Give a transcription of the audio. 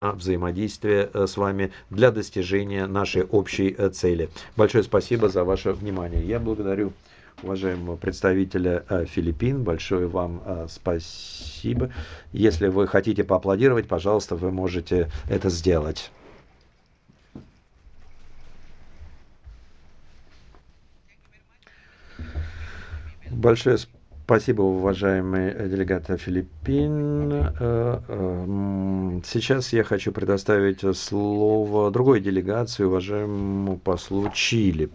взаимодействие с вами для достижения нашей общей цели. Большое спасибо за ваше внимание. Я благодарю уважаемого представителя Филиппин. Большое вам спасибо. Если вы хотите поаплодировать, пожалуйста, вы можете это сделать. Большое спасибо, уважаемый делегат Филиппин. Сейчас я хочу предоставить слово другой делегации, уважаемому послу Чили.